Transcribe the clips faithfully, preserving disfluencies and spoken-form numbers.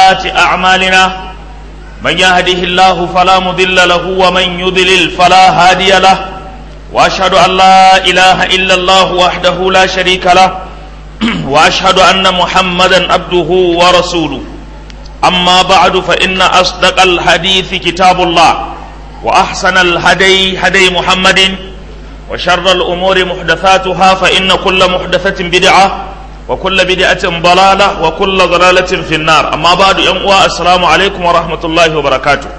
سيئات أعمالنا من يهده الله فلا مضل له ومن يضلل فلا هادي له وأشهد أن لا إله إلا الله وحده لا شريك له وأشهد أن محمدا عبده ورسوله أما بعد فإن أصدق الحديث كتاب الله وأحسن الهدي هدي محمد وشر الأمور محدثاتها فإن كل محدثة بدعة وكل بدعة ضلالة وكل ضلالة في النار أما بعد يوم السلام عليكم ورحمة الله وبركاته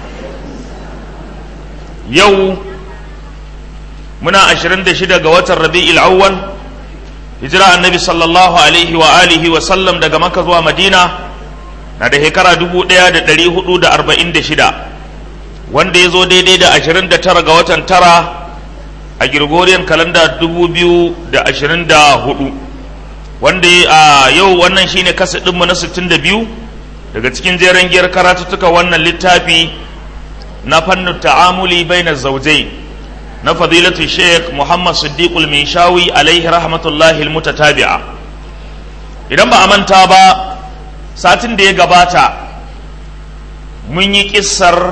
يوم منا عشرين دشدة قوات الربيع الأول هجرة النبي صلى الله عليه وآله وسلم دقا مكة ومدينة نده هكرا دبو ديا دا دليه دا أربعين دشدة وان دي زو دي دي دا عشرين دا ترى قوات ترى a Gregorian calendar dubu biyu da ashirin da hudu wanda a yau wannan shine kasa ɗinmu na sittin da biyu daga cikin jeren giyar karatuttuka wannan littafi na fannin ta'amuli bainar zaujai na fadilatu sheikh Muhammad Siddiqul Minshawi alaihi rahmatullahi almutatabi'a. Idan ba a manta ba satin da ya gabata mun yi kissar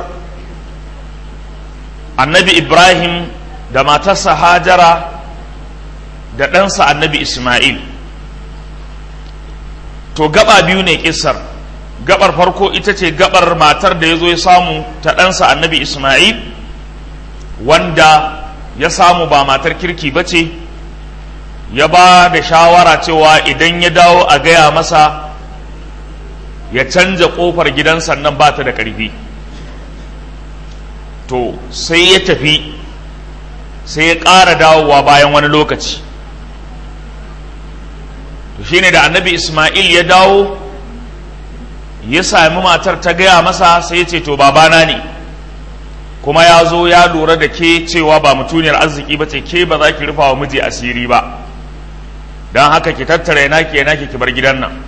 annabi Ibrahim da matarsa Hajara da ɗansa annabi Ismail. To gaba biyu ne kissar. Gabar farko ita ce gabar matar da ya zo ya samu ta ɗansa annabi Ismail wanda ya samu ba matar kirki ba ce, ya ba da shawara cewa idan ya dawo a gaya masa ya canja ƙofar gidansa nan ba ta da ƙarfi. To sai ya tafi sai ya ƙara dawowa bayan wani lokaci. To shi ne da annabi Ismail ya dawo ya sami matar ta gaya masa sai ya ce to babana ne kuma ya zo ya lura da ke cewa ba mutuniyar arziki ba ce, ke ba za ki rufa wa miji asiri ba, don haka ki tattara yana ki yana ki bar gidan nan.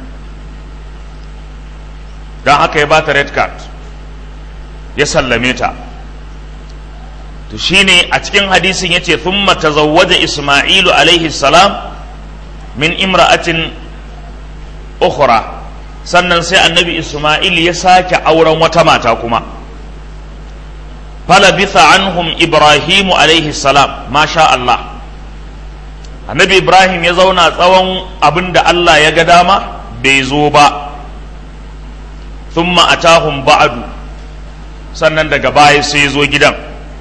Don haka ya ba ta red card ya sallame ta. To shine a cikin hadisin yace thumma tazawwaja Isma'ilu alaihi salam min imra'atin ukhra, sannan sai annabi Isma'il ya sake auren wata mata kuma. Falabitha anhum Ibrahimu alaihi salam, masha Allah. Annabi Ibrahim ya zauna tsawon abinda Allah ya ga dama bai zo ba. Thumma atahum ba'du, sannan daga baya sai ya zo gidan.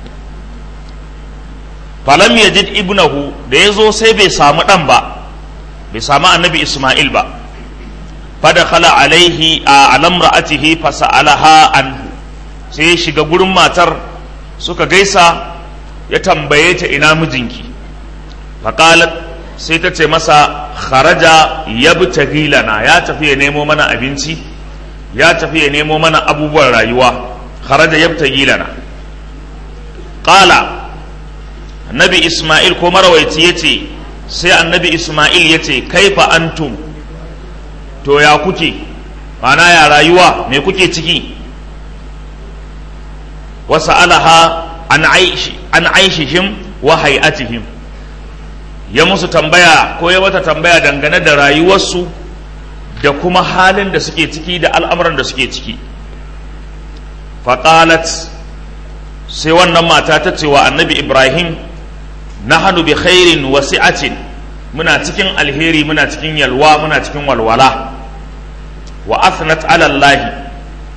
Falam yajid ibnahu, da ya zo sai bai samu ɗan ba, bai samu annabi Ismail ba. Fadakhala alaihi a alamra'atihi fasa'alaha anhu, sai ya shiga gurin matar suka gaisa, ya tambaye ta ina mijinki. Faqalat, sai ta ce masa kharaja yabtaghi lana, ya tafi ya nemo mana abinci, ya tafi ya nemo mana abubuwan rayuwa. Kharaja yabtaghi lana. Qala, annabi Ismail ko marawaici ya ce, sai annabi Ismail ya ce kaifa antum, to ya kuke, mana ya rayuwa, me kuke ciki? Wasu alaha an aishihim wa hay'atihim, ya musu tambaya ko ya mata tambaya dangane da rayuwarsu da kuma halin da suke ciki da al'amuran da suke ciki. Faƙalat, sai wannan mata ta ce wa annabi Ibrahim, nahanu bi khairin wasi'atin, muna cikin alheri, muna cikin yalwa, muna cikin walwala. Wa athnat ala Allah,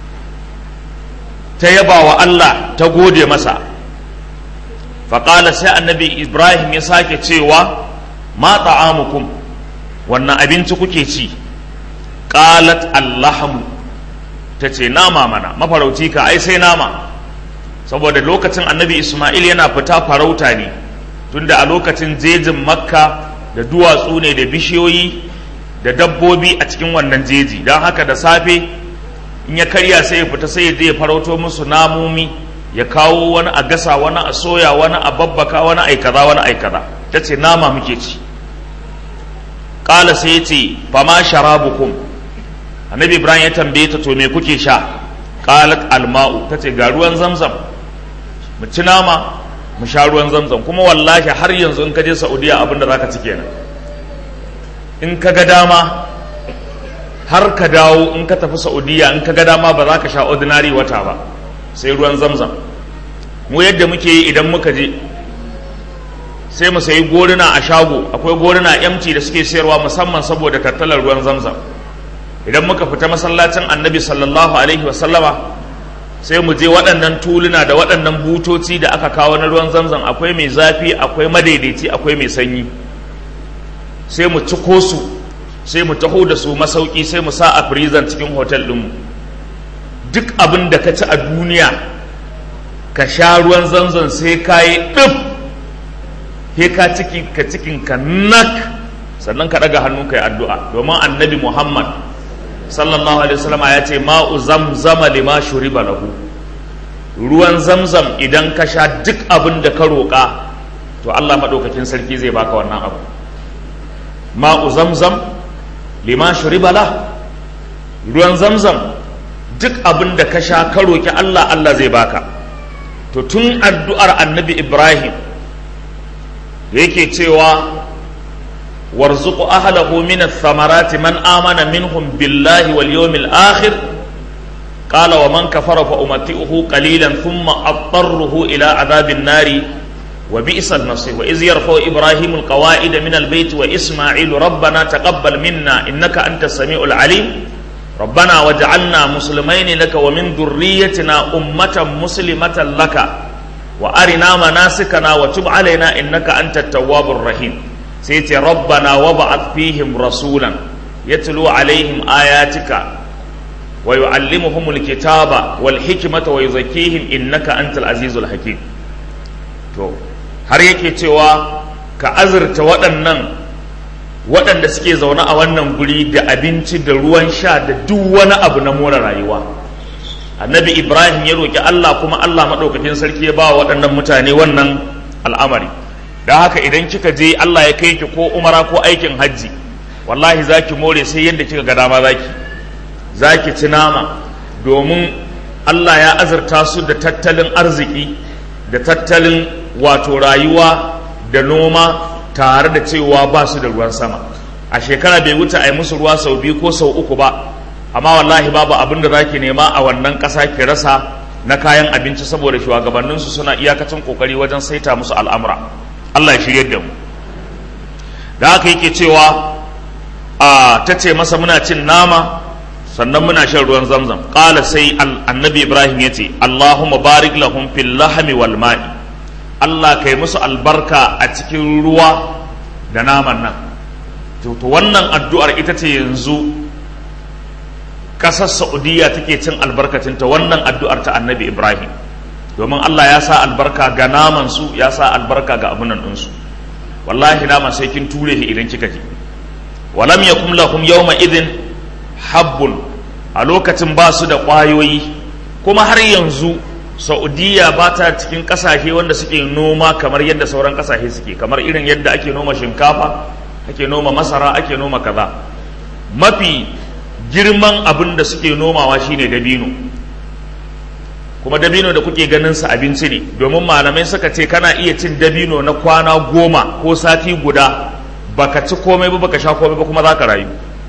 ta yaba wa Allah, ta gode masa. Faqala, sai annabi Ibrahim ya sake cewa ma ta'amukum, wannan abinci kuke ci? Qalat allahmu, tace nama mana, mafarauci ka ai sai nama, saboda lokacin annabi Ismail yana fita farauta ne, tunda a lokacin jejin Makka da duwatsu ne da bishiyoyi da dabbobi a cikin wannan jeji, don haka da safe in ya karya sai ya fita sai ya je ya farauto musu namomi, ya kawo wani a gasa, wani a soya, wani a babbaka, wani a kaza, wani a kaza. Tace nama muke ci. Kala sai ya ce fama sharabukum, annabi Ibrahim ya tambaye ta to me kuke sha? Qalat alma'u, tace ga ruwan zamzam, mu ci nama mu sha ruwan zamzam. Kuma wallahi har yanzu in ka je Saudiya abin da zaka ci kenan. In ka ga dama har ka dawo in ka tafi Saudiya in ka ga dama ba za ka sha ordinary wata ba sai ruwan zamzam. Mu yadda muke yi idan muka je sai mu sayi goruna a shago, akwai goruna empty da suke sayarwa musamman saboda tattalar ruwan zamzam. Idan muka fita masallacin annabi sallallahu alaihi wasallama sai mu je waɗannan tuluna da waɗannan butoci da aka kawo na ruwan zamzam, akwai mai zafi akwai madaidaici akwai mai sanyi, sai mu ciko su sai mu taho da su masauki sai mu sa a freezer cikin hotel ɗinmu. Duk abin da ka ci a duniya ka sha ruwan zamzam sai ka yi ɗif, sai ka ciki ka cikin ka nak, sannan ka ɗaga hannu ka yi addu'a, domin annabi Muhammad sallallahu alaihi wasallam ya ce ma'u zamzama lima shuriba lahu, ruwan zamzam idan ka sha duk abin da ka roƙa to Allah madaukakin sarki zai baka wannan abu. Ma'u zamzam lima shuriba lahu, ruwan zamzam duk abin da ka sha ka roƙi Allah, Allah zai baka. To tun addu'ar annabi Ibrahim da yake cewa warzuqu ahlahu min ath-thamarati man amana minhum billahi wal yawmil akhir qala wa man kafara fa umati'uhu qalilan thumma atarruhu ila adhabin nari wa bi'sal masir wa iz yarfa'u ibrahimu al-qawa'ida min al-bayt wa isma'ilu rabbana taqabbal minna innaka antas sami'ul alim rabbana waj'alna muslimaini laka wa min dhurriyyatina ummatan muslimatan laka wa arina manasikana wa tub alaina innaka antat tawwabur rahim. sai ce rabbana wab'ath fihim rasulan yatlu alaihim ayatika wa yu'allimuhumul kitaba wal hikmata wa yuzakkihim innaka antal azizul hakim. To har yake cewa ka azurta waɗannan waɗanda suke zaune a wannan guri da abinci da ruwan sha da duk wani abu na more rayuwa. Annabi Ibrahim ya roki Allah kuma Allah madaukakin sarki ya ba waɗannan mutane wannan al'amari. Da haka idan kika je Allah ya kai ki ko umara ko aikin hajji, wallahi zaki more sai yadda kika ga dama zaki zaki ci nama, domin Allah ya azurta su da tattalin arziki da tattalin wato rayuwa da noma tare da cewa ba su da ruwan sama. A shekara bai wuce a yi musu ruwa sau biyu ko sau uku ba, amma wallahi babu abin da zaki nema a wannan ƙasa ki rasa na kayan abinci saboda shugabanninsu suna iyakacin kokari wajen saita musu al'amura. Allah ya shirye da mu. Da haka yake cewa a ta ce masa muna cin nama sannan muna shan ruwan zamzam. Qala sai annabi Ibrahim ya ce Allahumma barik lahum fil lahmi wal ma'i, Allah kai musu albarka a cikin ruwa da naman nan. To wannan addu'ar ita ce yanzu ƙasar Saudiya take cin albarkacinta, wannan addu'ar ta annabi Ibrahim, domin Allah ya sa albarka ga naman su, ya sa albarka ga abunan ɗinsu. Wallahi naman sai kin ture shi idan kika ji. Walam yakum lahum yawma idhin habbun, a lokacin ba su da ƙwayoyi, kuma har yanzu Saudiya ba ta cikin ƙasashe wanda suke noma kamar yadda sauran ƙasashe suke, kamar irin yadda ake noma shinkafa, ake noma masara, ake noma kaza. Mafi girman abin da suke nomawa shine dabino, kuma dabino da kuke ganin sa abinci ne, domin malamai suka ce kana iya cin dabino na kwana goma ko sati guda baka ci komai ba baka sha komai ba kuma za ka rayu.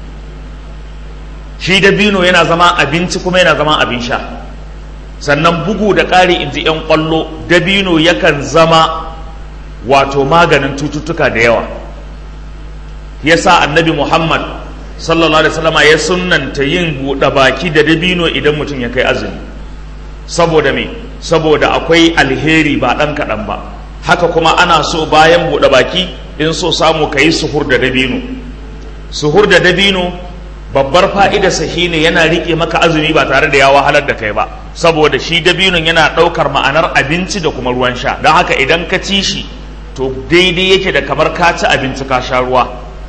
Shi dabino yana zama abinci kuma yana zama abin sha. Sannan bugu da ƙari in ji 'yan ƙwallo, dabino yakan zama wato maganin cututtuka da yawa. Yasa annabi Muhammad sallallahu alaihi wasallam ya sunnanta yin buɗe baki da dabino idan mutum ya kai azumi. Saboda me? Saboda akwai alheri ba ɗan kaɗan ba. Haka kuma ana so bayan buɗe baki in so samu ka yi suhur da dabino. Suhur da dabino babbar fa'idarsa shi ne yana riƙe maka azumi ba tare da ya wahalar da kai ba, saboda shi dabinon yana ɗaukar ma'anar abinci da kuma ruwan sha. Don haka idan ka ci shi to daidai yake da kamar ka ci abinci ka sha ruwa.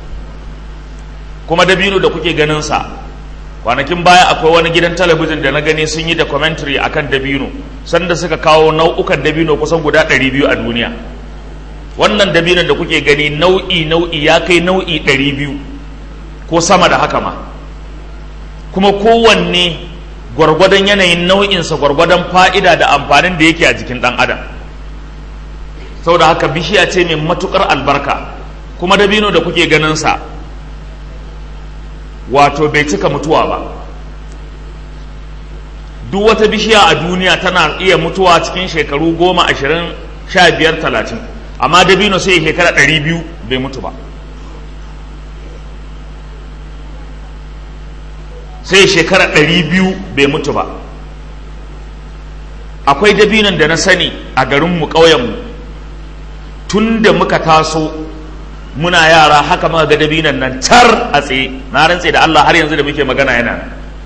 Kuma dabino da kuke ganin sa, kwanakin baya akwai wani gidan talabijin da na gani sun yi documentary akan dabino, sanda suka kawo nau'ukan dabino kusan guda ɗari biyu a duniya. Wannan dabinon da kuke gani nau'i nau'i ya kai nau'i ɗari biyu ko sama da haka ma, kuma kowanne gwargwadon yanayin nau'insa gwargwadon fa'ida da amfanin da yake a jikin ɗan adam. Saboda haka bishiya ce mai matukar albarka. Kuma dabino da kuke ganin sa wato bai cika mutuwa ba. Duk wata bishiya a duniya tana iya mutuwa cikin shekaru goma ashirin sha biyar talatin, amma dabino sai shekara ɗari biyu bai mutu ba, sai shekara ɗari biyu bai mutu ba. Akwai dabinon da na sani a garinmu ƙauyenmu, tun da muka taso muna yara haka muka ga dabinon nan tar a tsaye, na rantse da Allah har yanzu da muke magana yana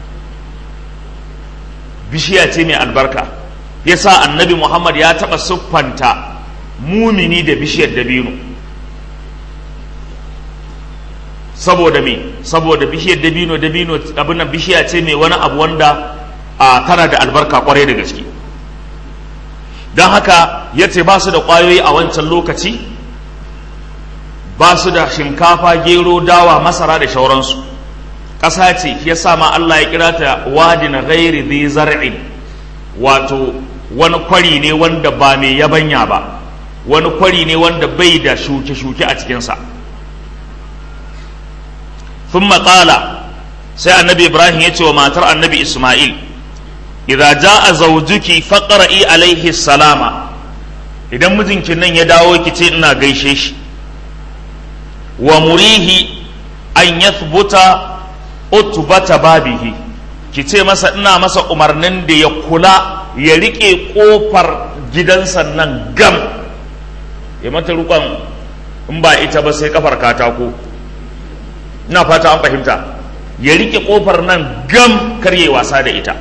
bishiya ce mai albarka. Yasa annabi Muhammad ya taɓa siffanta mumini da bishiyar dabino. Saboda me? Saboda bishiyar dabino dabino abin nan bishiya ce mai wani abu wanda a tana da albarka kwarai da gaske. Don haka ya ce ba su da ƙwayoyi a wancan lokaci, ba su da shinkafa, gero, dawa, masara da shauransu. Ƙasa ce ya sa ma Allah ya kira ta wadin ghairi dhi zar'in, wato wani kwari ne wanda ba mai yabanya ba, wani kwari ne wanda bai da shuke-shuke a cikinsa. Thumma qala, sai annabi Ibrahim ya ce wa matar annabi Ismail, idza jaa zawjuki faqra'i alaihi salama, idan mijinki nan ya dawo ki ce ina gaishe shi, wa murihi an yathbuta utbata babihi, ki ce masa ina masa umarnin da ya kula ya rike kofar gidansa nan gam, ya mata rukon in ba ita ba sai kafar katako, ina fata an fahimta, ya rike kofar nan gam kar yayi wasa da ita.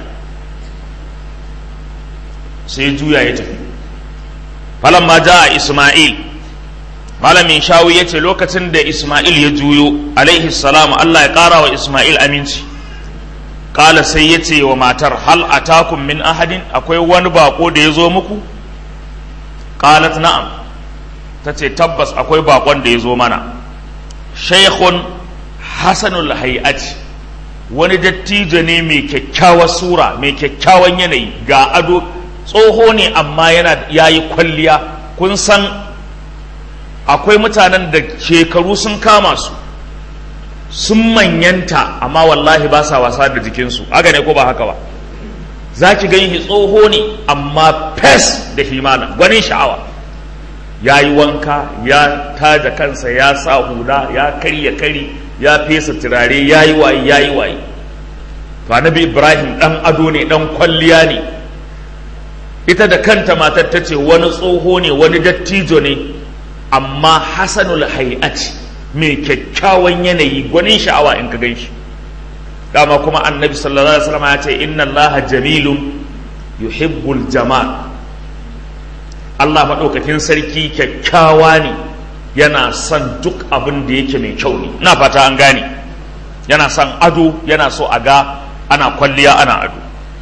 Sai juya ya tafi. Falamma jaa Isma'il, malamin shawi ya ce lokacin da Isma'il ya juyo alaihi salamu, Allah ya ƙara wa Isma'il aminci, ƙala sai ya ce wa matar, hal atakum min ahadin, akwai wani bako da ya zo muku? Ƙalat na'am, ta ce tabbas akwai bakon da ya zo mana. Shaykhun hasanul hay'ati, wani dattijo ne mai kyakkyawar sura, mai kyakkyawan yanayi, ga ado, tsoho ne amma yana yayi kwalliya. Kun san akwai mutanen da shekaru sun kama su, sun manyanta, amma wallahi ba sa wasa da jikinsu, haka ne ko ba haka ba? Za ki gan shi tsoho ne amma fes da himana, gwanin sha'awa, ya yi wanka, ya taja kansa, ya sa hula, ya karya kari, ya fesa turare, ya yi waye, ya yi waye. To annabi Ibrahim ɗan ado ne, ɗan kwalliya ne. Ita da kanta matar ta ce wani tsoho ne, wani dattijo ne, amma hasanul hay'ati, mai kyakkyawan yanayi, gwanin sha'awa in ka ganshi. Dama kuma annabi sallallahu alaihi wasallam ya ce inna allaha jamilun yuhibbul jamal, Allah madaukakin sarki kyakkyawa ne, yana son duk abin da yake mai kyau ne. Ina fata an gane, yana son ado, yana so a ga ana kwalliya ana ado.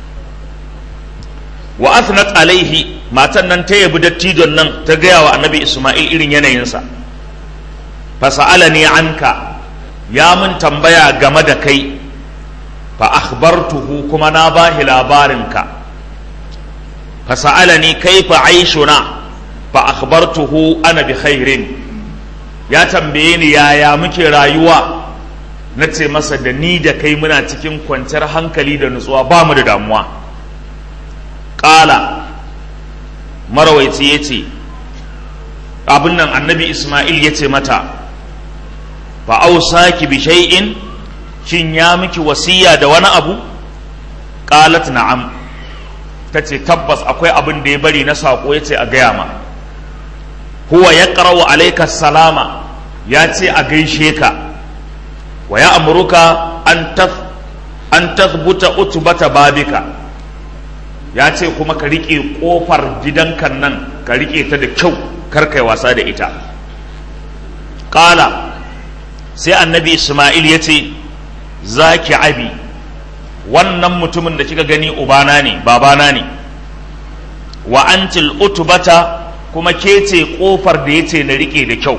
Wa athnat alaihi, matan nan ta yabi dattijon nan, ta gaya wa annabi Isma'il irin yanayinsa. Fa sa'alani anka, ya mun tambaya game da kai, fa akhbartuhu, kuma na bahi labarinka. Fa sa'alani kaifa aishuna, fa akhbartuhu ana bi khairin, ya tambaye ni yaya muke rayuwa, na ce masa da ni da kai muna cikin kwanciyar hankali da nutsuwa, ba mu da damuwa. Ƙala, marawaici ya ce, abin nan annabi Ismail ya ce mata, fa ausaki bi shay'in, shin ya miki wasiya da wani abu? Qalat na'am, ta ce tabbas akwai abin da ya bari na saƙo, ya ce a gaya ma. Huwa yaqra'u alayka salama, ya ce a gaishe ka, wa ya amuruka an tathbuta utbata babika, ya ce kuma ka riƙe ƙofar gidanka nan, ka riƙe ta da kyau, kar kai wasa da ita. Ƙala, sai annabi Ismail ya ce, za ki abi, wannan mutumin da kika gani ubana ne, babana ne, wa antil utubata, kuma ke ce ƙofar da ya ce na riƙe da kyau.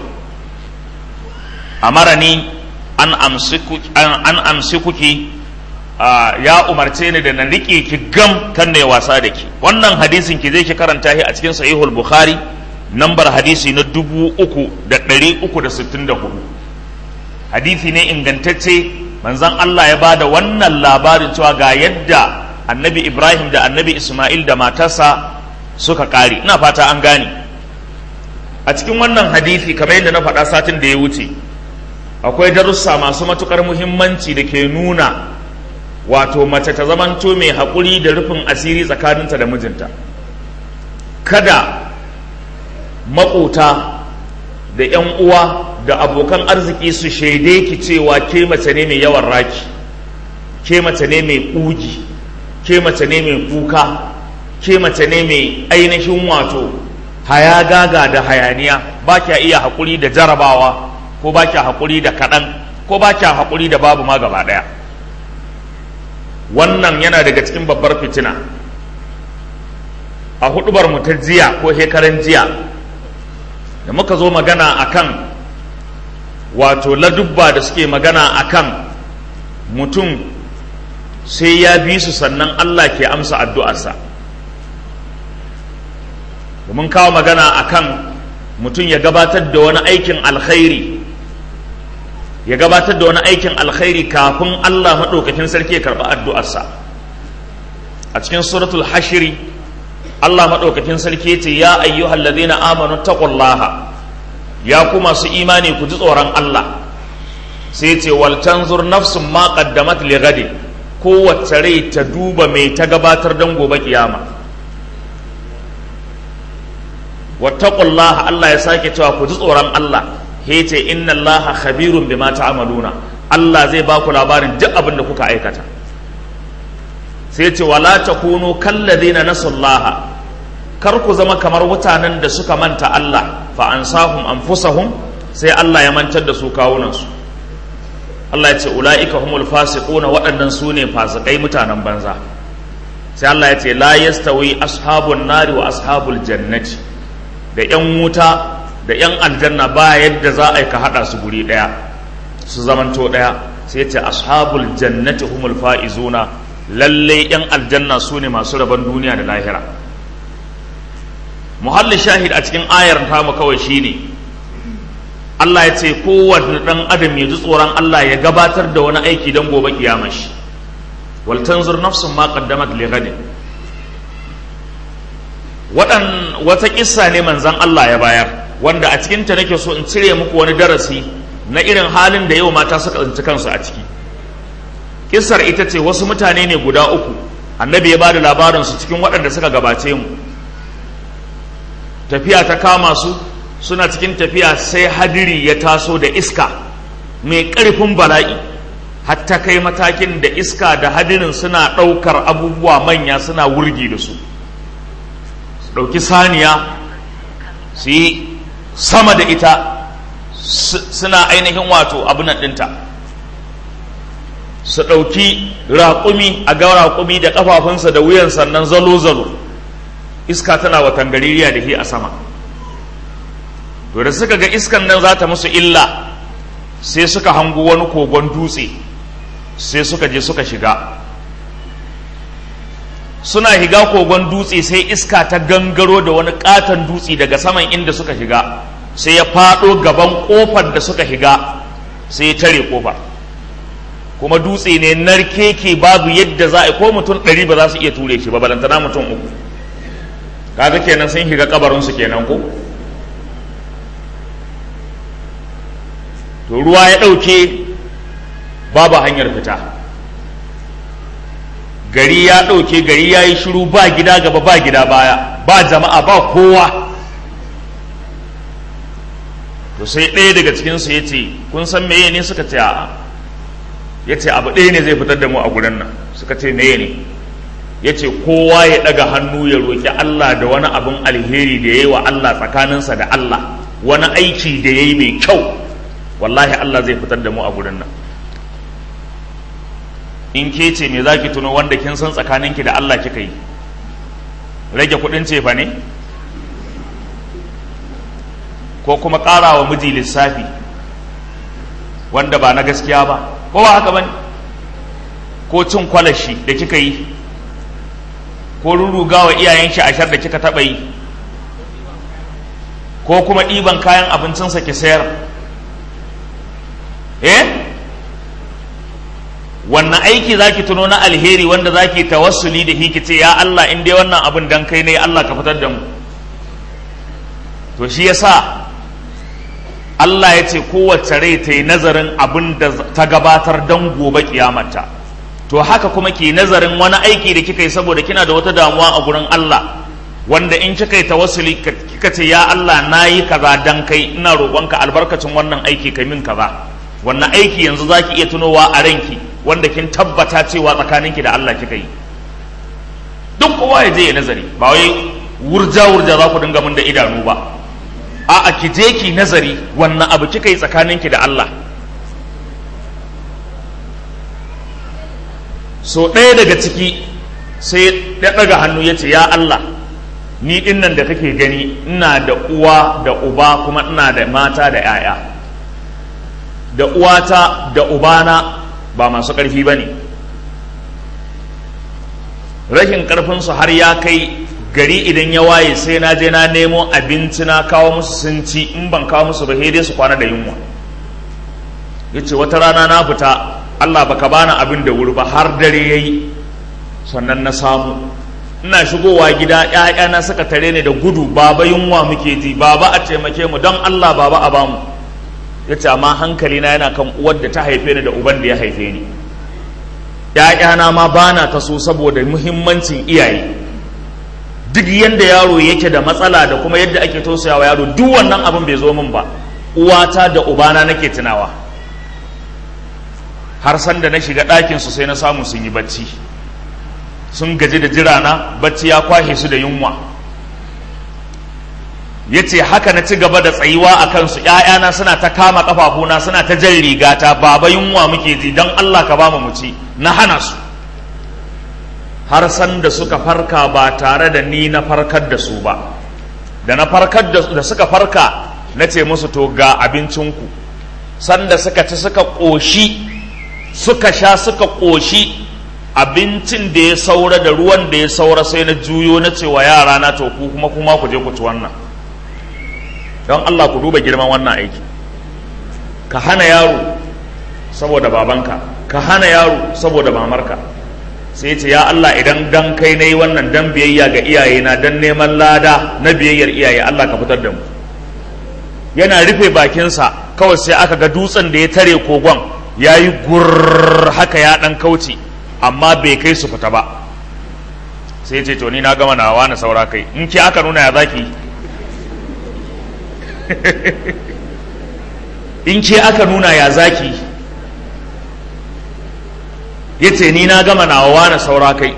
Amara ni an amsi kuki, Uh, ya umarce ni da na riƙe ki gam kan ne wasa da ki. Wannan hadisin ki zai ki karanta shi a cikin sahihul Bukhari, nambar hadisi na dubu uku da ɗari uku da sittin da hudu. Hadisi ne ingantacce, manzon Allah ya bada wannan labarin cewa ga yadda annabi Ibrahim da annabi Ismail da matarsa suka kare. Ina fata an gane. A cikin wannan hadisi kamar yadda na faɗa satin da ya wuce, akwai darussa masu matukar muhimmanci da ke nuna wato mace ta zamanto mai haƙuri da rufin asiri tsakaninta da mijinta. Kada maƙota da 'yan uwa da abokan arziki su shaide ki cewa ke mace ne mai yawan raki, ke mace ne mai ƙugi, ke mace ne mai kuka, ke mace ne mai ainihin wato hayagaga da hayaniya, ba kya iya haƙuri da jarabawa, ko ba kya haƙuri da kaɗan, ko ba kya haƙuri da babu ma gaba ɗaya. Wannan yana daga cikin babbar fitina. A huɗubar mu ta jiya ko hekaran jiya da muka zo magana akan wato ladubba da suke magana akan mutum sai ya bi su sannan Allah ke amsa addu'arsa. Mun kawo magana akan mutum ya gabatar da wani aikin alkhairi ya gabatar da wani aikin alkhairi kafin Allah maɗaukakin sarki ya karɓi addu'arsa. A cikin suratul hashiri Allah maɗaukakin sarki ya ce ya ayyuhal ladhina amanu taqullaha, ya ku masu imani ku ji tsoron Allah. Sai ce wal tanzur nafsun ma qaddamat li ghadin, kowace rai ta duba mai ta gabatar don gobe kiyama. Wattaqullaha, Allah ya sake cewa ku ji tsoron Allah. He ce inna Allaha khabirun bima ta'maluna, Allah zai ba ku labarin duk abin da kuka aikata. Sai ce wala takunu kallazina nasullaha, kar ku zama kamar mutanen da suka manta Allah, fa ansahum anfusahum, sai Allah ya mantar da su kawunansu. Allah ya ce ulaika humul fasiquna, waɗannan su ne fasikai mutanen banza. Sai Allah ya ce la yastawi ashabun nari wa ashabul jannati, da yan wuta da yan aljanna ba yadda za a yi ka hada su guri daya su zamanto daya. Sai ya ce ashabul jannati humul faizuna, lalle yan aljanna su ne masu rabon duniya da lahira. Muhalli shahid a cikin ayar tamu kawai shine Allah ya ce kowanne dan adam ya ji tsoron Allah ya gabatar da wani aiki don gobe kiyama shi. Wal tanzur nafsun ma qaddamat li ghadin. Wadan wata kissa ne manzon Allah ya bayar, wanda a cikin ta nake so in cire muku wani darasi na irin halin da yau mata suka tsinci kansu a ciki. Kissar ita ce wasu mutane ne guda uku, annabi ya bada labarin su cikin waɗanda suka gabace mu. Tafiya ta kama su, suna cikin tafiya sai hadiri ya taso da iska mai ƙarfin bala'i, hatta kai matakin da iska da hadirin suna ɗaukar abubuwa manya suna wurgi da su. Su ɗauki saniya su yi sama da ita, suna ainihin wato abunan ɗinta. Su ɗauki raƙumi, a ga raƙumi da ƙafafunsa da wuyan sannan zalo-zalo, iska tana watangaririya da shi a sama. To da suka ga iskan nan za ta musu illa, sai suka hango wani kogon dutse, sai suka je suka shiga. Suna shiga kogon dutse sai iska ta gangaro da wani katon dutse daga saman inda suka shiga, sai ya faɗo gaban ƙofar da suka shiga, sai ya tare ƙofar. Kuma dutse ne narkeke, babu yadda za a yi, ko mutum ɗari ba za su iya ture shi ba, balantana mutum uku. Kaga kenan sun shiga kabarinsu kenan ko. To ruwa ya ɗauke, babu hanyar fita, gari ya ɗauke, gari ya yi shiru, ba gida gaba ba gida baya, ba jama'a ba kowa. To sai ɗaya daga cikinsu ya ce kun san meye ne? Suka ce a'a. Ya ce abu ɗaya ne zai fitar da mu a gurin nan. Suka ce meye ne? Ya ce kowa ya ɗaga hannu ya roƙi Allah da wani abin alheri da ya yi wa Allah tsakaninsa da Allah, wani aiki da ya yi mai kyau, wallahi Allah zai fitar da mu a gurin nan. In ke ce me za ki tuno wanda kin san tsakaninki da Allah kika yi? Rage kuɗin cefa ne? Ko kuma ƙara wa miji lissafi wanda ba na gaskiya ba, ko ba haka bane? Ko cin kwalashi da kika yi, ko ruruga wa iyayen shi ashar da kika taɓa yi, ko kuma ɗiban kayan abincinsa ki sayar. Eh wannan aiki zaki tuno na alheri wanda zaki tawassuli da shi kice ya Allah in dai wannan abin dan kai ne Allah ka fitar da mu. To shi yasa Allah ya ce kowace rai ta yi nazarin abin da ta gabatar don gobe kiyamarta. To haka kuma ki nazarin wani aiki da kika yi saboda kina da wata damuwa a gurin Allah, wanda in kika yi tawassuli kika ce ya Allah na yi kaza dan kai, ina roƙonka albarkacin wannan aiki kai min kaza. Wannan aiki yanzu zaki iya tunowa a ranki wanda kin tabbata cewa tsakaninki da Allah kika yi. Duk kowa ya je ya nazari, ba wai wurja wurja za ku dinga mun da idanu ba. A'a ki je ki nazari wannan abu kika yi tsakaninki da Allah. So ɗaya daga ciki sai ya ɗaga hannu ya ce ya Allah ni ɗin nan da kake gani ina da uwa da uba kuma ina da mata da 'ya'ya, da uwata da ubana ba masu ƙarfi ba ne, rashin ƙarfinsu har ya kai gari idan ya waye sai na je na nemo abinci na kawo musu sun ci, in ban kawo musu ba sai dai su kwana da yunwa. Yace wata rana na fita Allah baka bani abin da wuri ba har dare yayi sannan na samu, ina shigowa gida ƴaƴana suka tare ni da gudu, baba yunwa muke ji, baba a taimake mu don Allah baba a bamu. Yace amma hankali na yana kan uwar da ta haife ni da uban da ya haife ni. ƴaƴana ma bana ta so saboda muhimmancin iyaye. Duk yadda yaro yake da matsala da kuma yadda ake tausayawa yaro, duk wannan abin bai zo min ba, uwata da ubana nake tunawa. Har san da na shiga ɗakin su sai na samu sun yi bacci, sun gaji da jirana, bacci ya kwashe su da yunwa. Yace haka na ci gaba da tsayuwa a kansu, ƴaƴana suna ta kama ƙafafuna suna ta jan rigata, baba yunwa muke ji don Allah ka ba mu ci, na hana su. Har san da suka farka ba tare da ni na farkar da su ba. Da na farkar da suka farka na ce musu to ga abincinku. Sanda suka ci suka ƙoshi, suka sha suka ƙoshi, abincin da ya saura da ruwan da ya saura sai na juyo na ce wa yara na to ku kuma kuma ku je ku ci wannan. Don Allah ku duba girman wannan aiki. Ka hana yaro saboda babanka, ka hana yaro saboda mamarka. Sai ce ya Allah idan dan kai na yi wannan dan biyayya ga iyayena, dan neman lada na biyayyar iyaye, Allah ka fitar da mu. Yana rufe bakinsa kawai sai aka ga dutsen da ya tare kogon ya yi gurr haka ya dan kauce, amma bai kai su fita ba. Sai ce to ni na gama nawa na saura kai, in ki aka nuna ya zaki in ki aka nuna ya zaki ya ce ni na gama nawa na saura kai.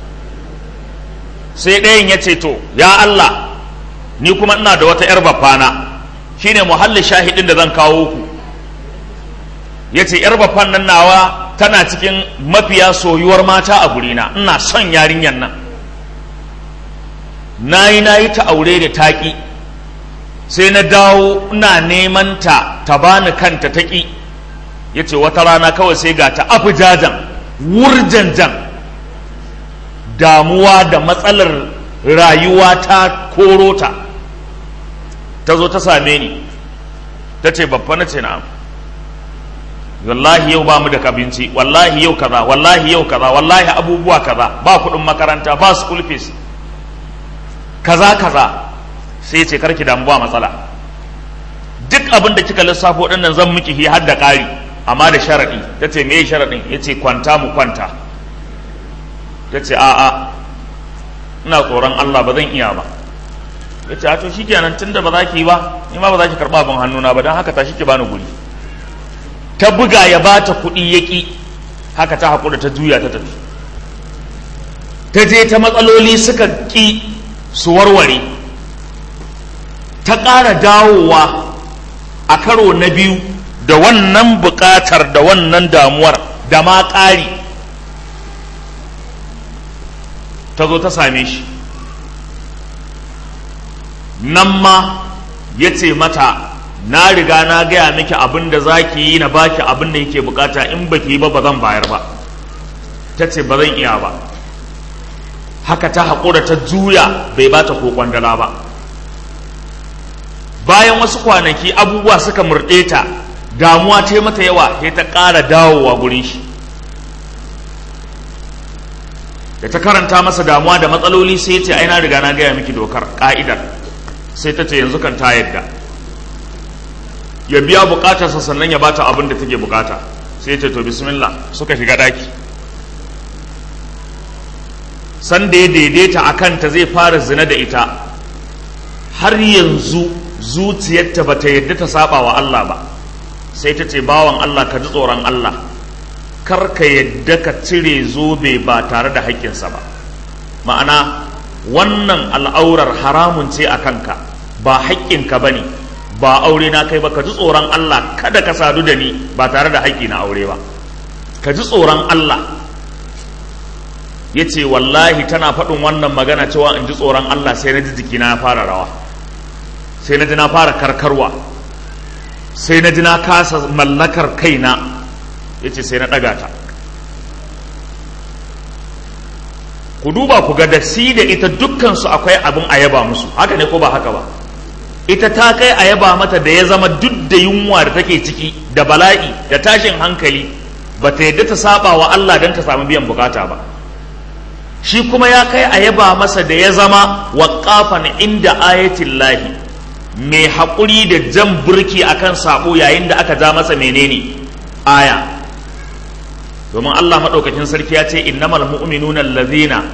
Sai ɗayan ya ce to ya Allah ni kuma ina da wata 'yar baffana, shine muhalli shahidin da zan kawo ku. Ya ce 'yar baffan nan nawa tana cikin mafiya soyuwar mata a gurina, ina son yarinyar nan, nayi nayi ta aure da taƙi, sai na dawo ina neman ta ta bani kanta taƙi. Ya ce wata rana kawai sai ga ta afujajan wurjanjan, damuwa da matsalar rayuwa ta korota, ta zo ta same ni ta ce babba, na ce na'am, wallahi yau ba mu da abinci, wallahi yau kaza, wallahi yau kaza, wallahi abubuwa kaza, ba kuɗin makaranta, ba school fees, kaza kaza. Sai ce karki damu ba matsala, duk abin da kika lissafo ɗin nan zan miki hi har da ƙari, amma da sharaɗi. Ta ce me sharaɗin? Ya ce kwanta mu kwanta. Ta ce a'a ina tsoron Allah ba zan iya ba. Ya ce a to shikenan tunda ba za ki yi ba, ni ma ba za ki karɓa abin hannuna ba, don haka tashi ki bani guri. Ta buga ya bata kuɗi ya ƙi, haka ta haƙura ta juya ta tafi. Ta je ta matsaloli suka ƙi su warware, ta ƙara dawowa a karo na biyu da wannan buƙatar da wannan damuwar da ma ƙari. Ta zo ta same shi, nan ma ya ce mata na riga na gaya miki abin da za ki yi na baki abin da yake bukata, in baki yi ba ba zan bayar ba. Ta ce ba zan iya ba. Haka ta haƙura ta juya, bai ba ta ko kwandala ba. Bayan wasu kwanaki abubuwa suka murɗe ta, damuwa ta mata yawa, sai ta ƙara dawowa gurin shi. da ta karanta masa damuwa da matsaloli sai ya ce ai na riga na gaya miki dokar ka'idar. Sai ta ce yanzu kan ta yadda ya biya bukatarsa sannan ya bata abin da take bukata. Sai ya ce to bismillah. Suka shiga daki. Sanda ya daidaita a kanta zai fara zina da ita, har yanzu zuciyarta ba ta yadda ta saba wa Allah ba. Sai ta ce bawan Allah ka ji tsoron Allah, kar ka yadda ka cire zobe ba tare da haƙƙinsa ba. Ma'ana wannan al'aurar haramun ce a kanka, ba haƙƙinka ba ne, ba aure na kai ba. Ka ji tsoron Allah, kada ka sadu da ni ba tare da haƙƙi na aure ba. Ka ji tsoron Allah. Ya ce wallahi tana faɗin wannan magana cewa in ji tsoron Allah, sai na ji jikina ya fara rawa, sai na ji na fara karkarwa, sai na ji na kasa mallakar kaina. Ya ce sai na ɗaga ta. Ku duba ku ga da si da ita dukkansu akwai abin a yaba musu, haka ne ko ba haka ba? Ita ta kai a yaba mata da ya zama duk da yunwa da take ciki da bala'i da tashin hankali ba ta yadda ta saba wa Allah don ta samu biyan bukata ba. Shi kuma ya kai a yaba masa da ya zama waƙafan inda ayatin lahi, mai haƙuri da jan burki akan sabo yayin da aka ja masa menene aya. Domin Allah maɗaukakin sarki ya ce innamal mu'minuna allazina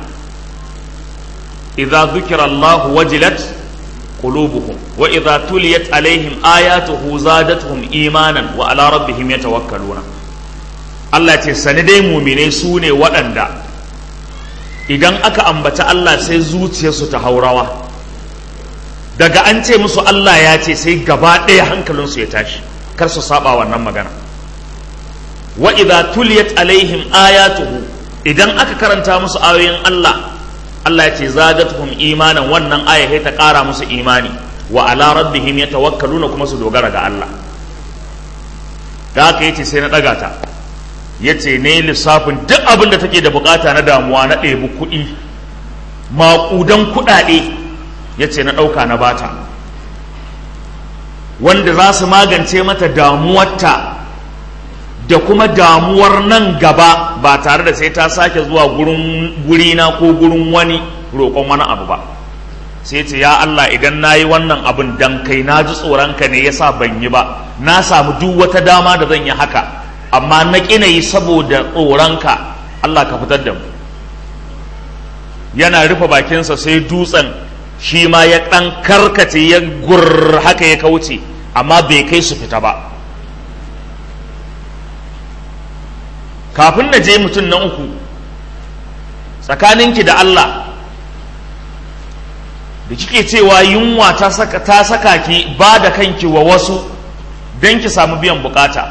idza dhukira Allah wajilat qulubuhum wa idza tuliyat alaihim ayatuhu zadatuhum imanan wa ala rabbihim yatawakkaluna. Allah ce sani dai mu'minai su ne waɗanda idan aka ambaci Allah sai zuciyarsu ta haurawa, daga an ce musu Allah ya ce sai gaba ɗaya hankalinsu ya tashi, kar su saba wannan magana. Wa idza tuliyat alaihim ayatuhu, idan aka karanta musu ayoyin Allah, Allah ya ce zadatuhum imanan, wannan aya sai ta ƙara musu imani, wa ala rabbihim yatawakkaluna, kuma su dogara ga Allah. Da haka yace sai na ɗaga ta, ya ce ne lissafin duk abin da take da bukata na damuwa, na ɗebi kuɗi maƙudan kuɗaɗe, ya ce na ɗauka na bata, wanda za su magance mata damuwarta da kuma damuwar nan gaba, ba tare da sai ta sake zuwa gurin gurina ko gurin wani roƙon wani abu ba. Sai ce ya Allah, idan na yi wannan abin dan kai, na ji tsoronka ne yasa ban yi ba, na samu duk wata dama da zan yi haka, amma na ƙina yi saboda tsoronka, Allah ka fitar da mu. Yana rufe bakinsa sai dutsen shi ma ya ɗan karkace, ya gur haka ya kauce, amma bai kai su fita ba. Kafin na je mutum na uku, tsakaninki da Allah da kike cewa yunwa ta saka, ta saka ki ba da kanki wa wasu don ki samu biyan bukata,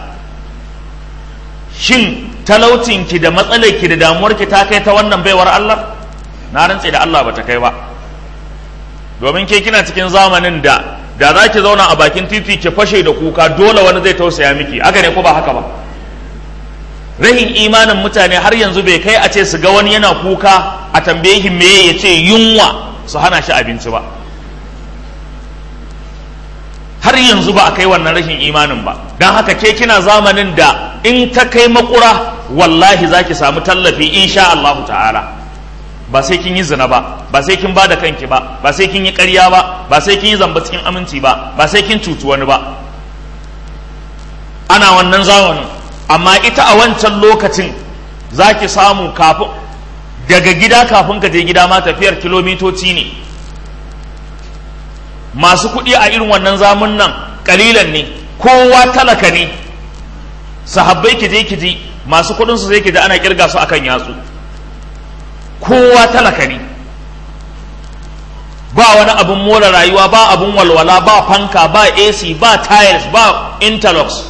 shin talaucinki da matsalarki da damuwarki ta kai ta wannan baiwar Allah? Na rantse da Allah ba ta kai ba. Domin ke kina cikin zamanin da da za ki zauna a bakin titi ki fashe da kuka, dole wani zai tausaya miki, haka ne ko ba haka ba? Rahin imanin mutane har yanzu bai kai a ce su ga wani yana kuka a tambaye shi meye ya ce yunwa su hana shi abinci ba. Har yanzu ba a kai wannan rashin imanin ba. Don haka ke kina zamanin da in ta kai makura wallahi za ki samu tallafi insha Allahu ta'ala. Ba sai kin yi zina ba, ba sai kin ba da kanki ba, ba sai kin yi ƙarya ba, ba sai kin yi zamba cikin aminci ba, ba sai kin cuci wani ba. Ana wannan zamanin, amma ita a wancan lokacin za ki samu kafin daga gida kafin ka je gida ma tafiyar kilomitoci ne. Masu kuɗi a irin wannan zamun nan ƙalilan ne, kowa talaka ne. Sahabbai ki je ki ji masu kuɗin su sai ki ji ana kirga su akan yatsu, kowa talaka ne. Ba wani abun more rayuwa, ba abun walwala, ba fanka, ba A C, ba tiles, ba interlocks,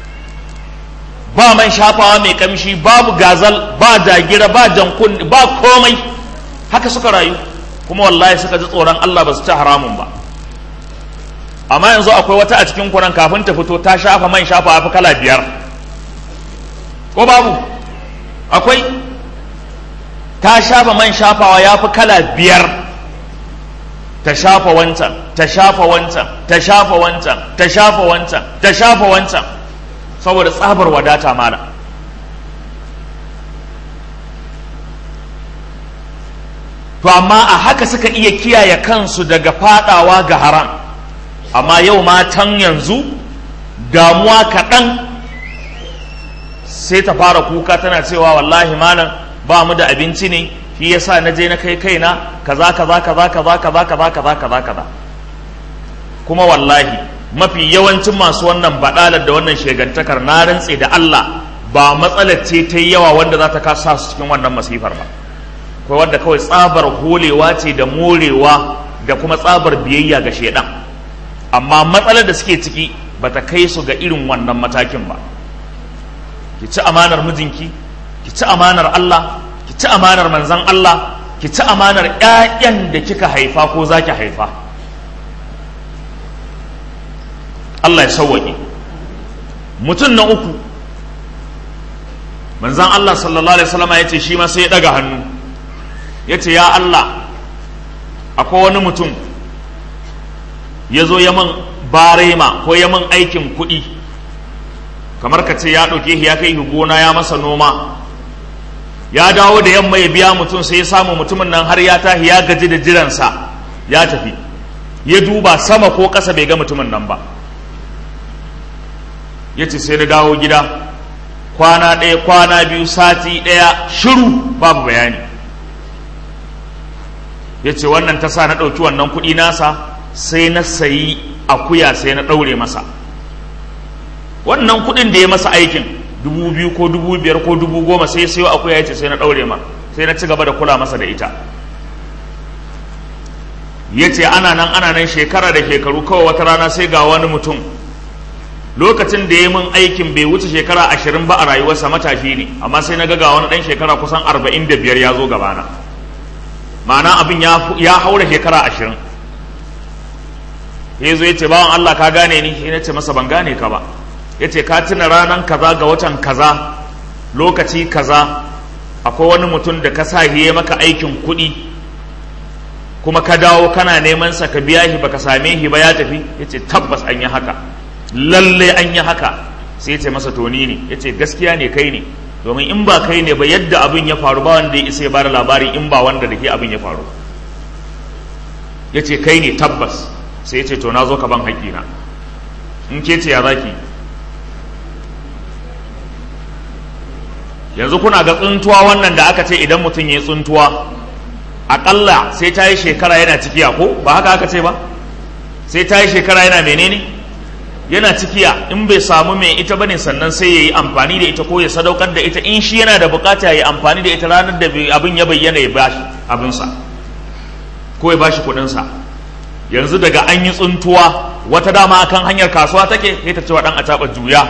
ba man shafawa mai kamshi, babu gazal, ba jagira, ba jankun, ba komai. Haka suka rayu, kuma wallahi suka ji tsoron Allah, ba su ci haramun ba. Amma yanzu akwai wata a cikin kuran kafin ta fito ta shafa man shafawa fi kala biyar, ko babu? Akwai. Ta shafa man shafawa ya fi kala biyar, ta shafa wancan, ta shafa wancan, ta shafa wancan, ta shafa wancan, ta shafa wancan, saboda tsabar wadata mala. to amma a haka suka iya kiyaye kansu daga fadawa ga haram. Amma yau matan yanzu damuwa kaɗan sai ta fara kuka tana cewa wallahi malam ba mu da abinci ne, shi yasa na je na kai kaina kaza kaza kaza kaza kaza kaza kaza kaza kaza. Kuma wallahi mafi yawancin masu wannan badalar da wannan shegantakar na rantse da Allah ba matsalar ce ta yawa wanda za ta kasa su cikin wannan masifar ba, ko wanda kawai tsabar holewa ce da morewa da kuma tsabar biyayya ga shedan. Amma matsalar da suke ciki bata kai su ga irin wannan matakin ba. Ki ci amanar mijinki, ki ci amanar Allah, ki ci amanar manzon Allah, ki ci amanar ƴaƴan da kika haifa ko zaki haifa. Allah ya sauwaƙe. Mutum na uku, manzon Allah sallallahu alaihi wasallam ya ce shi ma sai ya daga hannu ya ce ya Allah, akwai wani mutum ya zo ya man barema ko ya man aikin kuɗi, kamar ka ce ya ɗauke shi ya kai shi gona ya masa noma, ya dawo da yamma ya biya mutum, sai ya samu mutumin nan har ya tahi ya gaji da jiransa ya tafi, ya duba sama ko ƙasa bai ga mutumin nan ba. Ya ce sai na dawo gida kwana ɗaya kwana biyu sati ɗaya shiru babu bayani. Ya ce wannan ta sa na ɗauki wannan kuɗi nasa sai na sayi akuya sai na ɗaure masa. Wannan kuɗin da ya masa aikin dubu biyu ko dubu biyar ko dubu goma sai sayo akuya, ya ce sai na ɗaure ma, sai na ci gaba da kula masa da ita. Ya ce ana nan ana nan shekara da shekaru, kawai wata rana sai ga wani mutum, lokacin da ya min aikin bai wuce shekara ashirin ba a rayuwarsa, matashi ne, amma sai na ga wani ɗan shekara kusan arba'in da biyar ya zo gabana, ma'ana abin ya haura shekara ashirin. Ya zo ya ce bawan Allah ka gane ni? Ya ce masa ban gane ka ba. Ya ce ka tuna ranar kaza ga watan kaza lokaci kaza akwai wani mutum da ka sa ya maka aikin kuɗi kuma ka dawo kana neman sa ka biya shi baka same shi ba ya tafi? Ya ce tabbas an yi haka, lalle an yi haka. Sai ya ce masa toni ne. Ya ce gaskiya ne kai ne, domin in ba kai ne ba yadda abin ya faru ba wanda ya isa ya bada labari in ba wanda da ke abin ya faru. Ya ce kai ne tabbas. Sai ya ce to na zo ka ban haƙƙina. In ke ce ya zaki? Yanzu kuna ga tsuntuwa wannan da aka ce idan mutum ya yi tsuntuwa aƙalla sai ta yi shekara yana cikiya, ko ba haka aka ce ba? Sai ta yi shekara yana menene? Yana cikiya. In bai samu mai ita bane sannan sai ya yi amfani da ita ko ya sadaukar da ita, in shi yana da bukata ya yi amfani da ita ranar da abin ya bayyana ya bashi abinsa ko ya bashi kuɗinsa. Yanzu daga an yi tsuntuwa, wata dama akan hanyar kasuwa take, sai ta ce wa ɗan acaɓa juya,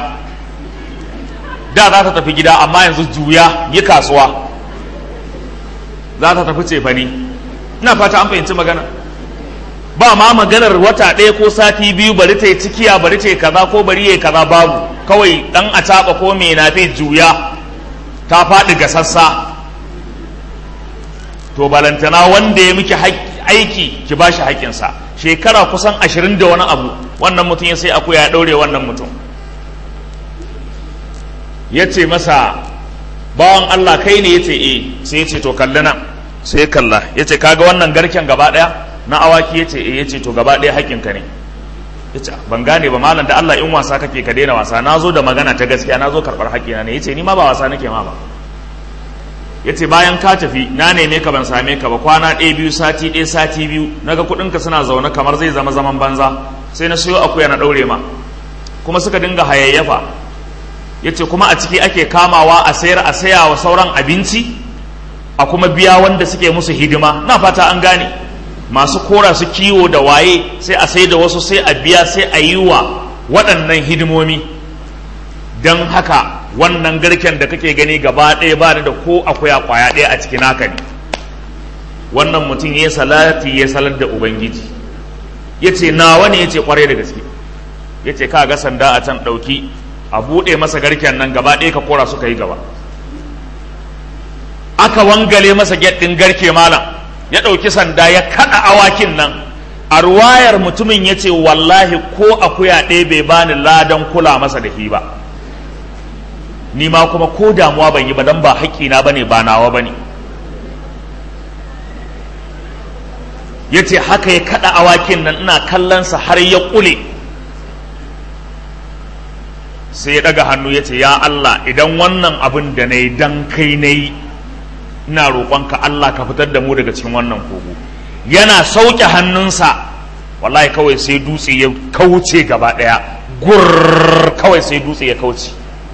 da za ta tafi gida amma yanzu juya yi kasuwa, za ta tafi cefane. Ina fata an fahimci magana. Ba ma maganar wata ɗaya ko sati biyu bari ta yi cikiya, bari ta yi kaza ko bari ya yi kaza, babu. Kawai ɗan acaɓa ko mai nafe juya ta faɗi ga sassa. To balantana wanda ya miki aiki ki ba shi haƙƙinsa. Shekara kusan ashirin da wani abu wannan mutum ya sai akuya ya ɗaure wannan mutum. Ya ce masa bawan Allah kai ne? Ya ce eh. Sai ya ce to kalli nan. Sai ya kalla. Ya ce kaga wannan garken gaba ɗaya na awaki? Ya ce eh. Ya ce to gaba ɗaya haƙƙinka ne. Ya ce ban gane ba malam, da Allah in wasa kake ka daina wasa, na zo da magana ta gaskiya, na zo karɓar haƙƙina ne. Ya ce ni ma ba wasa nake ma ba. Ya ce bayan ka tafi na neme ka ban same ka ba, kwana ɗaya biyu sati ɗaya sati biyu naga kuɗinka suna zaune kamar zai zama zaman banza, sai na siyo akuya na ɗaure ma, kuma suka dinga hayayyafa. Ya ce kuma a ciki ake kamawa a sayar a saya wa sauran abinci, a kuma biya wanda suke musu hidima. Na fata an gane, masu kora su kiwo da waye sai a sai da wasu sai a biya sai a yi wa waɗannan hidimomi. Don haka wannan garken da kake gani gaba ɗaya ba da ko akuya kwaya ɗaya a cikin haka ne. Wannan mutum ya salati ya salar da Ubangiji. Ya ce nawa ne? Ya ce kwarai da gaske. Ya ce ka ga sanda a can, ɗauki a buɗe masa garken nan gaba ɗaya ka kora suka yi gaba. Aka wangale masa ɗin garke malam, ya ɗauki sanda ya kaɗa awakin nan. A ruwayar mutumin ya ce wallahi ko akuya ɗaya bai bani ladan kula masa da shi ba, ni ma kuma ko damuwa ban yi ba, dan ba haƙƙina bane ba nawa bane. ya ce haka ya kaɗa awakin nan ina kallonsa har ya ƙule, sai ya ɗaga hannu ya ce ya Allah idan wannan abin da na yi don kai na yi, ina roƙonka Allah ka fitar da mu daga cikin wannan kogo. Yana sauke hannunsa wallahi kawai sai dutse ya kauce gaba ɗaya, gur kawai sai dutse ya kauce.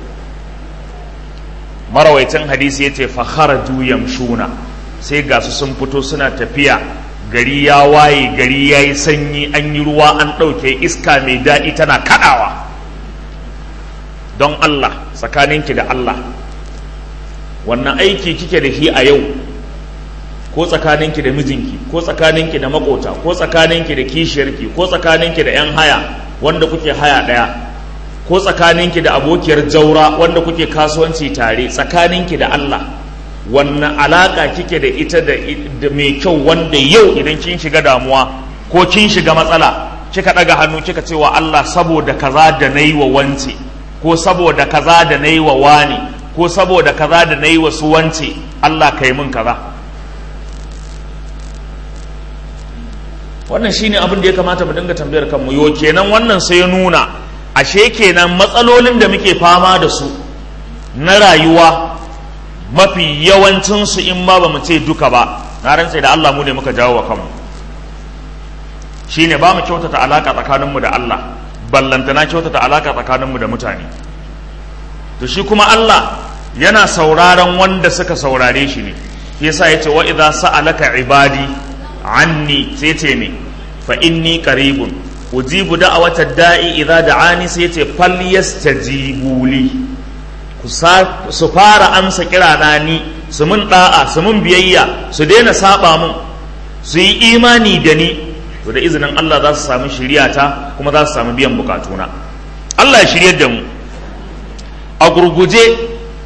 Marawaitin hadisi ya ce fa kharaju yamshuna, sai ga su sun fito suna tafiya, gari ya waye, gari ya yi sanyi, an yi ruwa, an ɗauke iska mai daɗi tana kaɗawa. Don Allah, tsakaninki da Allah, wannan aiki kike da shi a yau, ko tsakaninki da mijinki, ko tsakaninki da makota, ko tsakaninki da kishiyarki, ko tsakaninki da 'yan haya wanda kuke haya ɗaya, ko tsakaninki da abokiyar jaura wanda kuke kasuwanci tare, tsakaninki da Allah, wannan alaka kike da ita da mai kyau wanda yau idan kin shiga damuwa ko kin shiga matsala kika daga hannu kika ce wa Allah saboda kaza da nayi wa wance, ko saboda kaza da nayi wa wani, ko saboda kaza da nayi wa su wance, Allah kai mun kaza. Wannan shine abin da ya kamata mu dinga tambayar kanmu. Yo kenan wannan sai ya nuna ashe kenan matsalolin da muke fama da su na rayuwa mafi yawancinsu, in ba ba mu ce duka ba, na rantse da Allah mu ne muka jawo wa kanmu. Shi ne ba mu kyautata alaƙa tsakaninmu da Allah, ballantana kyautata alaƙa tsakaninmu da mutane. To shi kuma Allah yana sauraron wanda suka saurare shi ne, shi yasa ya ce wa idza sa'alaka ibadi anni, sai ce ne fa inni qaribun ujibu da'awata da'i idza da'ani, sai ce falyastajibu li, su fara amsa kirana ni, su mun da'a, su mun biyayya, su daina saba mun, su yi imani da ni, to da izinin Allah za su samu shiriyata kuma za su samu biyan bukatuna. Allah ya shiryar da mu. A gurguje,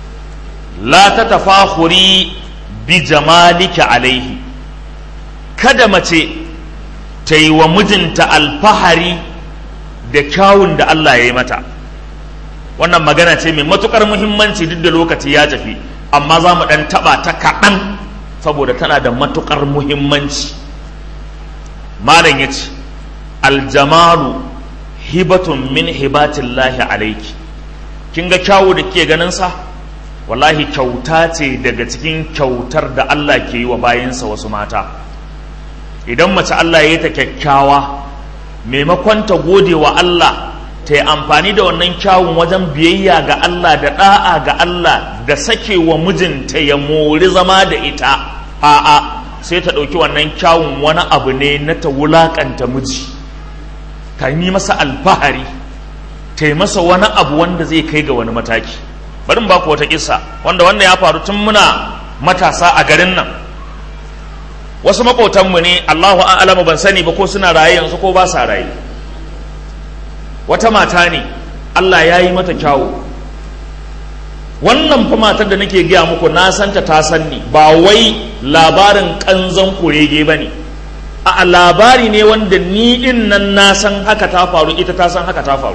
la ta tafakhuri bi jamalika alaihi, kada mace ta yi wa mijinta alfahari da kyawun da Allah ya yi mata. Wannan magana ce mai matukar muhimmanci duk da lokaci ya tafi, amma za mu ɗan taɓa ta kaɗan saboda tana da matukar muhimmanci. Malam ya ce, aljamalu hibatun min hibatillahi alaiki. Kin ga kyawu da ke ganin sa? Wallahi kyauta ce daga cikin kyautar da Allah ke yi wa bayinsa wasu mata. Idan mace Allah ya yi ta kyakkyawa, maimakon ta gode wa Allah, ta yi amfani da wannan kyawun wajen biyayya ga Allah da ɗa'a ga Allah da sake wa mijinta ya mori zama da ita, a'a sai ta ɗauki wannan kyawun wani abu ne na ta wulaƙanta miji, ta yi masa alfahari, ta yi masa wani abu wanda zai kai ga wani mataki. Bari ba ku wata kissa wanda wannan ya faru tun muna matasa a garin nan. Wasu maƙotanmu ne, Allahu a'lamu, ban sani ba ko suna raye yanzu ko ba sa raye. Wata mata ne Allah ya yi mata kyawu. Wannan fa matar da nake gaya muku na santa ta sanni, ba wai labarin kanzon kurege ba ne, a labari ne wanda ni din nan na san haka ta faru, ita ta san haka ta faru.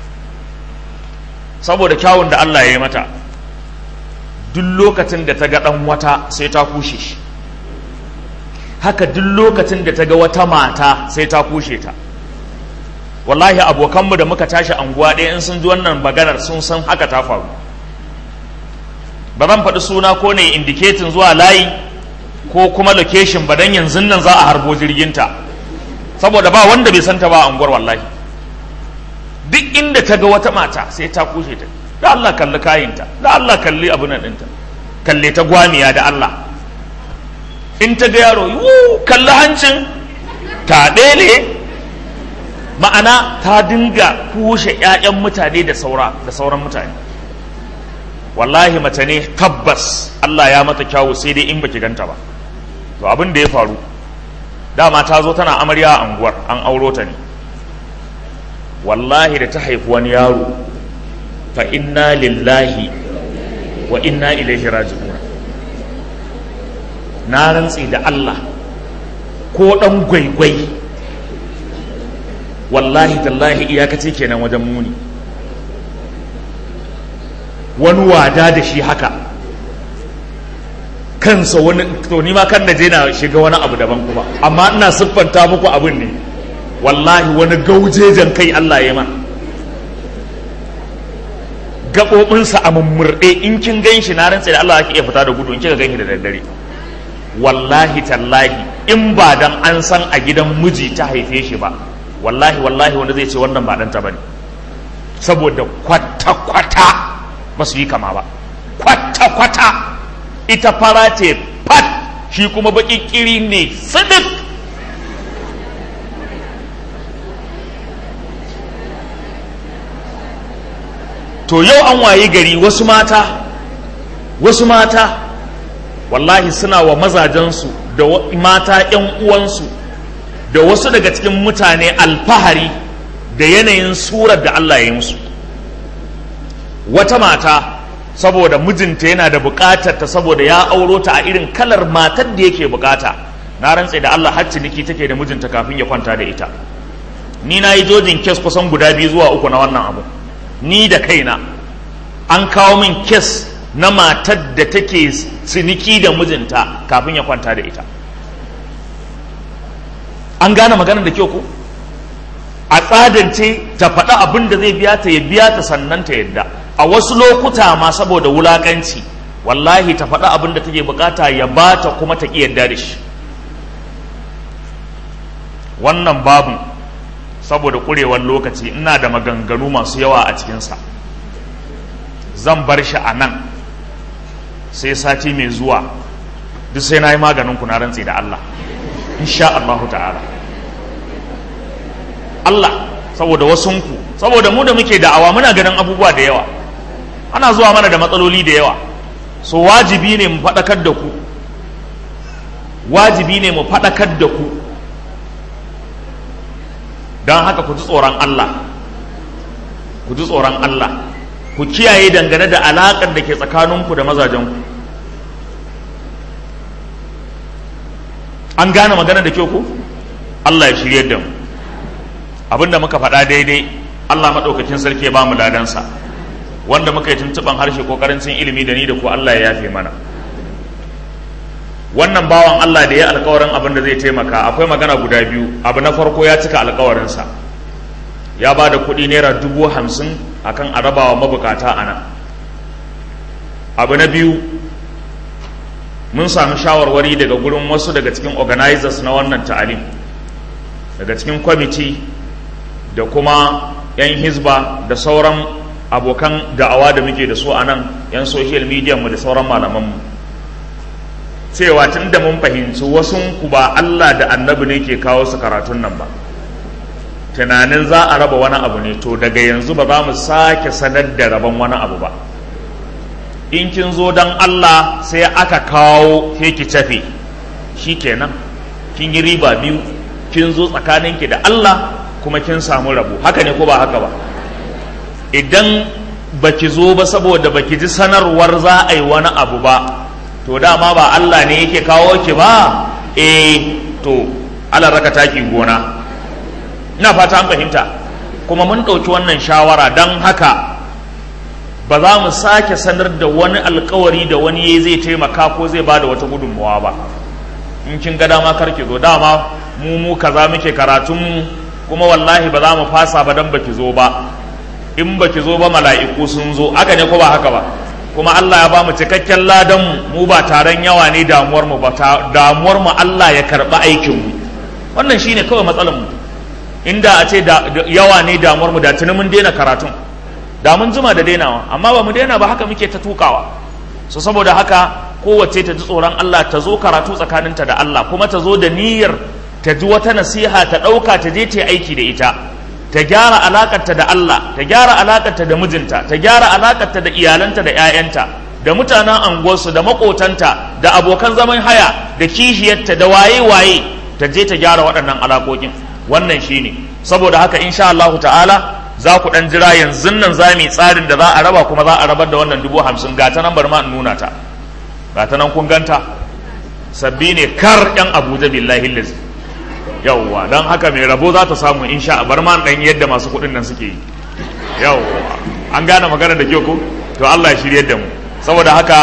Saboda kyawun da Allah ya yi mata, duk lokacin da ta ga ɗan wata sai ta kushe shi, haka duk lokacin da ta ga wata mata sai ta kushe ta. Wallahi abokanmu da muka tashi anguwa ɗaya in sun ji wannan maganar sun san haka ta faru. Ba zan faɗi suna ko ne indiketin zuwa layi ko kuma location ba, dan yanzu nan za a harbo jirginta, saboda ba wanda bai santa ba a unguwar. Wallahi duk inda ta ga wata mata sai ta kushe ta, da Allah kalli kayinta, da Allah kalli abin nan ɗinta, kalle ta gwamiya da Allah. In ta ga yaro, yu kalli hancin ta ɗele, ma'ana ta dinga kushe 'ya'yan mutane da saura da sauran mutane. Wallahi mace ne tabbas Allah ya mata kyawu, sai dai in baki ganta ba. To abin da ya faru, dama ta zo tana amarya a anguwar, an auro ta ne. Wallahi da ta haifi wani yaro, fa inna lillahi wa inna ilaihi raji'un. Na rantsi da Allah, ko dan gwaigwai, wallahi tallahi iyakace kenan wajen muni. Wani wada da shi haka, kansa wani, to ni ma kan da je na shiga wani abu daban kuma, amma ina siffanta muku abin ne. Wallahi wani gaujejen kai Allah ya ma, gaɓoɓinsa a mummurɗe, in kin gan shi na rantsa da Allah ake iya fita da gudu in kika gan shi da daddare. Wallahi tallahi in ba dan an san a gidan miji ta haife shi ba, wallahi wallahi wanda zai ce wannan ba ɗanta ba ne, saboda kwata-kwata ba su yi kama ba, kwata-kwata. Ita fara ce fat, shi kuma baƙi ƙiri ne sidik. To yau an wayi gari wasu mata wasu mata wallahi suna wa mazajensu da mata ƴan uwansu da wasu daga cikin mutane alfahari da yanayin surar da Allah ya yi musu. Wata mata saboda mijinta yana da bukatar ta, saboda ya auro ta a irin kalar matar da yake bukata, na rantse da Allah har ciniki take da mijinta kafin ya kwanta da ita. Ni na yi jojin kes kusan guda biyu zuwa uku na wannan abu, ni da kaina an kawo min kes na matar da take ciniki da mijinta kafin ya kwanta da ita. An gane maganar da kyau ko? A tsadance ta faɗa abin da zai biya ta, ya biya ta sannan ta yadda. A wasu lokuta ma saboda wulakanci wallahi ta faɗa abin da take bukata ya bata kuma ta ƙi yadda da shi. Wannan babu saboda ƙurewar lokaci ina da maganganu masu yawa a cikinsa, zan bar shi a nan sai sati mai zuwa, duk sai na yi maganin ku na rantse da Allah insha Allahu ta'ala. Allah saboda wasunku, saboda mu da muke da'awa muna ganin abubuwa da yawa, ana zuwa mana da matsaloli da yawa, so wajibi ne mu faɗakar da ku, wajibi ne mu faɗakar da ku. Don haka ku ji tsoron Allah, ku ji tsoron Allah, ku kiyaye dangane da alaƙar da ke tsakaninku da mazajenku. An gane magana da kyau ku? Allah ya shirye da mu. Abinda muka faɗa daidai Allah maɗaukakin sarki ya ba mu ladansa, wanda muka yi tuntuɓan harshe ko ƙarancin ilimi da ni da ku Allah ya yafe mana. Wannan bawan Allah da ya alkawarin abin da zai taimaka, akwai magana guda biyu. Abu na farko, ya cika alkawarinsa, ya ba da kuɗi naira dubu hamsin akan a rabawa mabukata a nan. Abu na biyu, mun sami shawarwari daga gurin wasu daga cikin organizers na wannan ta'alim, daga cikin kwamiti da kuma 'yan hizba da sauran abokan da'awa da muke da su a nan, 'yan social media mu da sauran malamanmu, cewa tun da mun fahimci wasunku ba Allah da annabi ne ke kawo su karatun nan ba, tunanin za a raba wani abu ne, to daga yanzu ba za mu sake sanar da rabon wani abu ba. In kin zo don Allah sai aka kawo sai ki tafe, shi kenan kin yi riba biyu, kin zo tsakaninki da Allah kuma kin samu rabo. Haka ne ko ba haka ba? Idan baki zo ba saboda baki ji sanarwar za a yi wani abu ba, to dama ba Allah ne yake kawo ki ba, eh to Allah raka taki gona. Ina fata an fahimta. Kuma mun ɗauki wannan shawara, don haka ba za mu sake sanar da wani alkawari da wani yayi zai taimaka ko zai bada wata gudunmawa ba. In kin ga dama kar ki zo, dama mu mu kaza muke karatun mu, kuma wallahi ba za mu fasa ba dan baki zo ba. In baki zo ba mala'iku sun zo, haka ne ko ba haka ba? Kuma Allah ya ba mu cikakken ladan mu, ba taron yawa ne damuwar mu ba, damuwar mu Allah ya karba aikin mu. Wannan shine kawai matsalar mu. Inda a ce yawa ne damuwar mu, da tuni mun daina karatun, da mun jima da dainawa, amma ba mu daina ba, haka muke ta tukawa. So saboda haka kowace ta ji tsoron Allah, ta zo karatu tsakaninta da Allah, kuma ta zo da niyyar ta ji wata nasiha ta ɗauka ta je ta aiki da ita, ta gyara alakarta da Allah, ta gyara alakarta da mijinta, ta gyara alakarta da iyalanta da 'ya'yanta, da mutanen anguwarsu, da makotanta, da abokan zaman haya, da kishiyarta, da waye-waye, ta je ta gyara waɗannan alaƙoƙin. Wannan shine. Saboda haka insha Allah ta'ala za ku ɗan jira, yanzu nan za mu yi tsarin da za a raba, kuma za a rabar da wannan dubu hamsin. Ga ta nan bar ma in nuna ta, ga ta nan kun ganta, sabbi ne kar 'yan Abuja billahi lazi. Yawwa, don haka mai rabo za ta samu insha a bar ma ɗan yadda masu kuɗin nan suke yi. Yawwa, an gane magana da kyau ko? To Allah ya shirye da mu. Saboda haka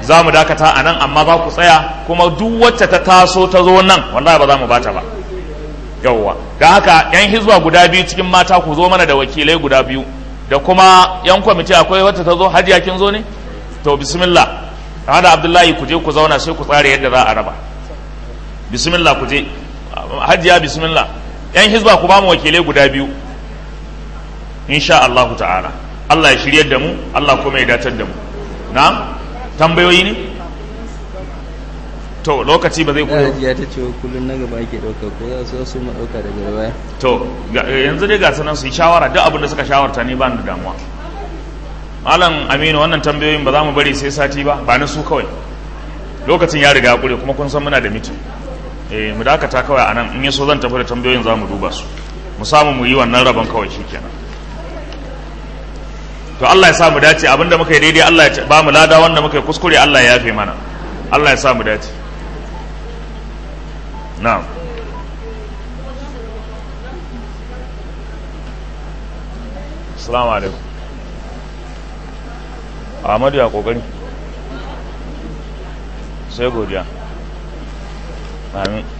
za mu dakata a nan, amma za ku tsaya kuma duk wacce ta taso ta zo nan wallahi ba za mu bata ba. Yawwa, da haka yan hizba guda biyu cikin mata ku zo mana da wakilai guda biyu, da kuma yan kwamiti akwai wacce ta zo. Hajiya kin zo ne? To bismillah, hada Abdullahi ku je ku zauna sai ku tsara yadda za a raba. Bismillah ku je. Hajiya bismillah. Yan hizba ku ba mu wakilai guda biyu insha Allah ta'ala. Allah ya shiryar da mu, Allah kuma ya datar da mu. Na'am, tambayoyi ne? To lokaci ba zai koyo. Ya ta ce kullun na gaba ake dauka, ko za su su mu dauka daga baya. To yanzu dai ga sanan su yi shawara, duk abin da suka shawarta ni ba ni da damuwa. Malam Aminu, wannan tambayoyin ba za mu bari sai sati ba, ba na su kawai. Lokacin ya riga ya kure kuma kun san muna da mitin. Eh mu dakata kawai anan, in yaso zan tafi da tambayoyin za mu duba su. Mu samu mu yi wannan rabon kawai shikenan. To Allah ya sa mu dace, abinda muka yi daidai Allah ya ba mu lada, wanda muka yi kuskure Allah ya yafe mana. Allah ya sa mu dace. Na'am. Assalamu alaikum. Ahmadu ya kokari. Sai godiya. Amin.